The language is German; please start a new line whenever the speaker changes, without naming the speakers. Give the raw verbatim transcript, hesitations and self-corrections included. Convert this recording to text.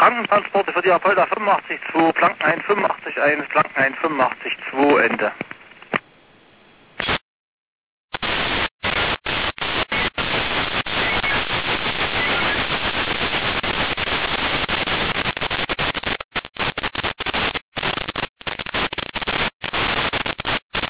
Krankentransporte für die Apolda fünfundachtzig zwei, Planken eins fünfundachtzig eins, Planken eins fünfundachtzig zwei, Ende.